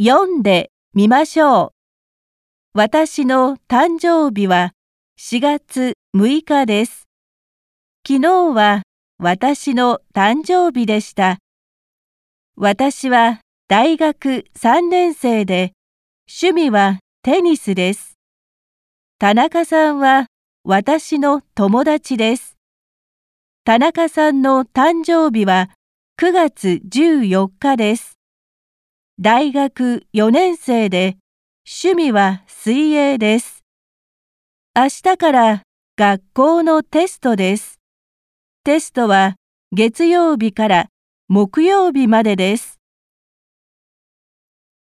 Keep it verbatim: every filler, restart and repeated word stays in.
読んでみましょう。私の誕生日はしがつむいかです。昨日は私の誕生日でした。私は大学さんねん生で、趣味はテニスです。田中さんは私の友達です。田中さんの誕生日はくがつじゅうよっかです。大学よねん生で、趣味は水泳です。明日から学校のテストです。テストは月曜日から木曜日までです。